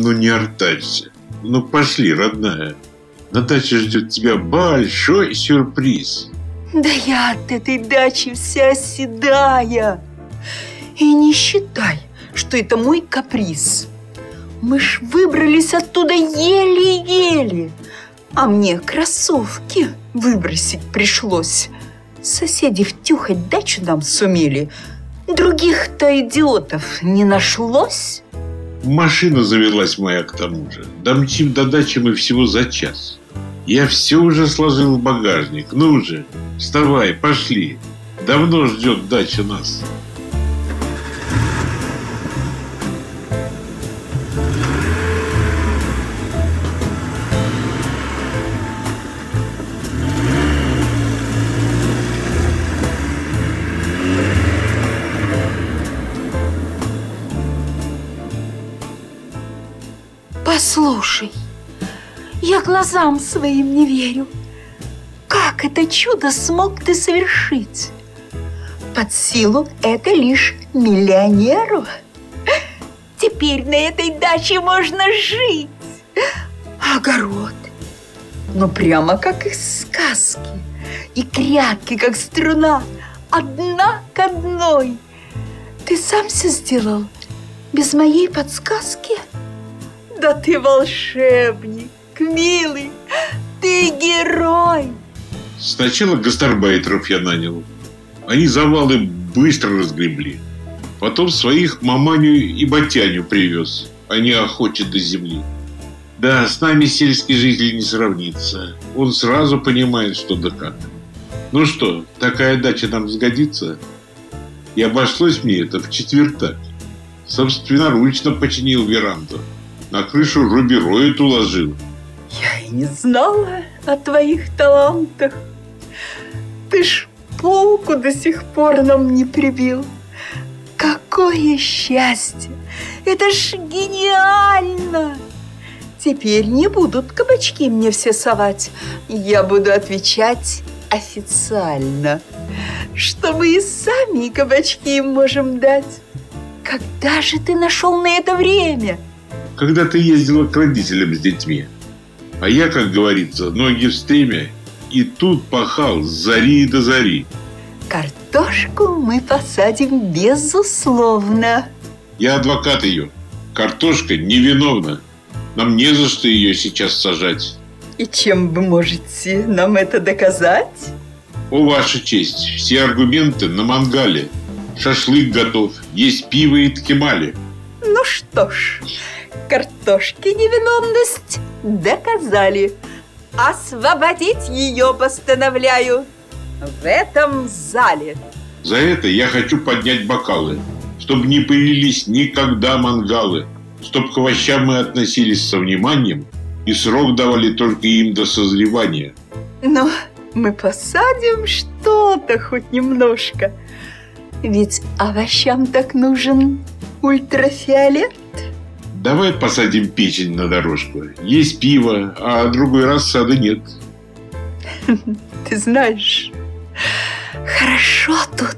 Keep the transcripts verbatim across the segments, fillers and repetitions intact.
Ну не артачься. Ну пошли, родная. На даче ждет тебя большой сюрприз. Да я от этой дачи вся седая. И не считай, что это мой каприз. Мы ж выбрались оттуда еле-еле. А мне кроссовки выбросить пришлось. Соседи втюхать дачу нам сумели. Других-то идиотов не нашлось. Машина завелась моя к тому же. Домчим до дачи мы всего за час. Я все уже сложил в багажник. Ну же, вставай, пошли. Давно ждет дача нас. Послушай, я глазам своим не верю. Как это чудо смог ты совершить? Под силу это лишь миллионеру. Теперь на этой даче можно жить. Огород, ну прямо как из сказки. И грядки, как струна, одна к одной. Ты сам все сделал без моей подсказки? Да ты волшебник, милый, ты герой. Сначала гастарбайтеров я нанял. Они завалы быстро разгребли. Потом своих маманю и батяню привез. Они охотят до земли. Да, с нами сельский житель не сравнится. Он сразу понимает, что да как. Ну что, такая дача нам сгодится? И обошлось мне это в четвертак. Собственноручно починил веранду. На крышу рубероид уложил. Я и не знала о твоих талантах. Ты ж полку до сих пор нам не прибил. Какое счастье! Это ж гениально! Теперь не будут кабачки мне все совать. Я буду отвечать официально, что мы и сами кабачки им можем дать. Когда же ты нашел на это время? Когда ты ездила к родителям с детьми. А я, как говорится, ноги в стремя. И тут пахал с зари до зари. Картошку мы посадим безусловно. Я адвокат ее. Картошка невиновна. Нам не за что ее сейчас сажать. И чем вы можете нам это доказать? О, ваша честь, все аргументы на мангале. Шашлык готов, есть пиво и ткемали. Ну что ж, картошке невиновность доказали. Освободить ее постановляю в этом зале. За это я хочу поднять бокалы, чтобы не появились никогда мангалы, чтобы к овощам мы относились со вниманием и срок давали только им до созревания. Но мы посадим что-то хоть немножко, ведь овощам так нужен ультрафиолет. Давай посадим печень на дорожку. Есть пиво, а другой раз сада нет. Ты знаешь, хорошо тут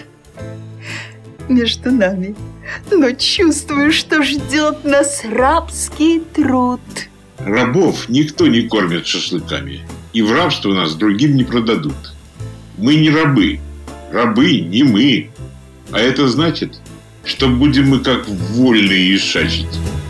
между нами, но чувствую, что ждет нас рабский труд. Рабов никто не кормит шашлыками, и в рабство нас другим не продадут. Мы не рабы, рабы не мы. А это значит, что будем мы как вольные ишачить.